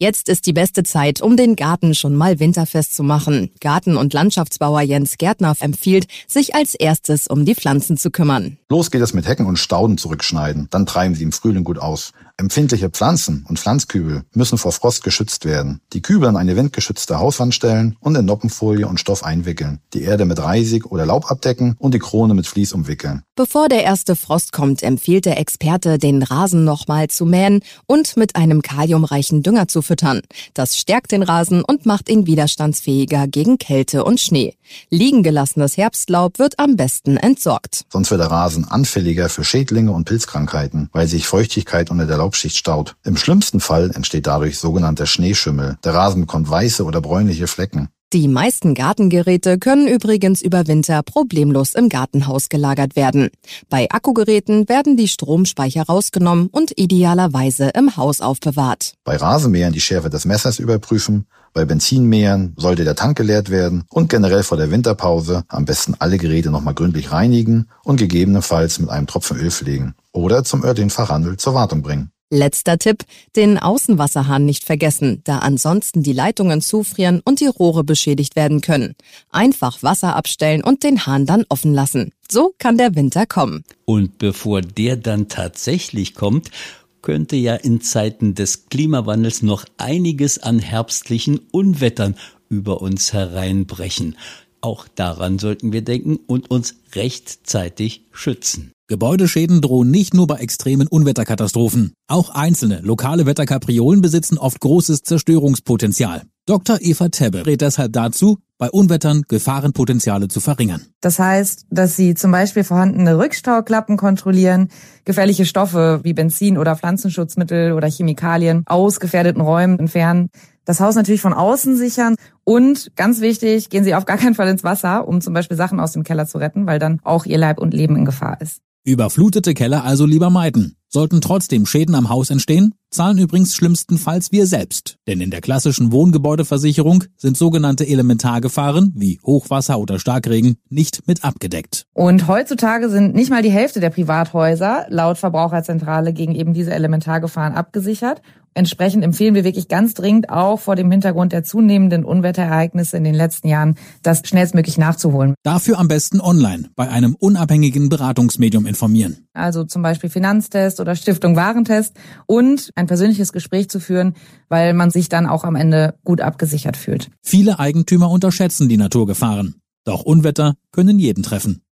Jetzt ist die beste Zeit, um den Garten schon mal winterfest zu machen. Garten- und Landschaftsbauer Jens Gärtner empfiehlt, sich als erstes um die Pflanzen zu kümmern. Los geht es mit Hecken und Stauden zurückschneiden, dann treiben sie im Frühling gut aus. Empfindliche Pflanzen und Pflanzkübel müssen vor Frost geschützt werden. Die Kübel an eine windgeschützte Hauswand stellen und in Noppenfolie und Stoff einwickeln. Die Erde mit Reisig oder Laub abdecken und die Krone mit Vlies umwickeln. Bevor der erste Frost kommt, empfiehlt der Experte, den Rasen nochmal zu mähen und mit einem kaliumreichen Dünger zu füttern. Das stärkt den Rasen und macht ihn widerstandsfähiger gegen Kälte und Schnee. Liegen gelassenes Herbstlaub wird am besten entsorgt. Sonst wird der Rasen anfälliger für Schädlinge und Pilzkrankheiten, weil sich Feuchtigkeit unter der Laubschicht staut. Im schlimmsten Fall entsteht dadurch sogenannter Schneeschimmel. Der Rasen bekommt weiße oder bräunliche Flecken. Die meisten Gartengeräte können übrigens über Winter problemlos im Gartenhaus gelagert werden. Bei Akkugeräten werden die Stromspeicher rausgenommen und idealerweise im Haus aufbewahrt. Bei Rasenmähern die Schärfe des Messers überprüfen, bei Benzinmähern sollte der Tank geleert werden und generell vor der Winterpause am besten alle Geräte nochmal gründlich reinigen und gegebenenfalls mit einem Tropfen Öl pflegen oder zum örtlichen Fachhandel zur Wartung bringen. Letzter Tipp, den Außenwasserhahn nicht vergessen, da ansonsten die Leitungen zufrieren und die Rohre beschädigt werden können. Einfach Wasser abstellen und den Hahn dann offen lassen. So kann der Winter kommen. Und bevor der dann tatsächlich kommt, könnte ja in Zeiten des Klimawandels noch einiges an herbstlichen Unwettern über uns hereinbrechen. Auch daran sollten wir denken und uns rechtzeitig schützen. Gebäudeschäden drohen nicht nur bei extremen Unwetterkatastrophen. Auch einzelne lokale Wetterkapriolen besitzen oft großes Zerstörungspotenzial. Dr. Eva Tebbe rät deshalb dazu, bei Unwettern Gefahrenpotenziale zu verringern. Das heißt, dass Sie zum Beispiel vorhandene Rückstauklappen kontrollieren, gefährliche Stoffe wie Benzin oder Pflanzenschutzmittel oder Chemikalien aus gefährdeten Räumen entfernen, das Haus natürlich von außen sichern und, ganz wichtig, gehen Sie auf gar keinen Fall ins Wasser, um zum Beispiel Sachen aus dem Keller zu retten, weil dann auch Ihr Leib und Leben in Gefahr ist. Überflutete Keller also lieber meiden. Sollten trotzdem Schäden am Haus entstehen, zahlen übrigens schlimmstenfalls wir selbst. Denn in der klassischen Wohngebäudeversicherung sind sogenannte Elementargefahren wie Hochwasser oder Starkregen nicht mit abgedeckt. Und heutzutage sind nicht mal die Hälfte der Privathäuser laut Verbraucherzentrale gegen eben diese Elementargefahren abgesichert. Entsprechend empfehlen wir wirklich ganz dringend auch vor dem Hintergrund der zunehmenden Unwetterereignisse in den letzten Jahren, das schnellstmöglich nachzuholen. Dafür am besten online bei einem unabhängigen Beratungsmedium informieren. Also zum Beispiel Finanztest oder Stiftung Warentest und ein persönliches Gespräch zu führen, weil man sich dann auch am Ende gut abgesichert fühlt. Viele Eigentümer unterschätzen die Naturgefahren. Doch Unwetter können jeden treffen.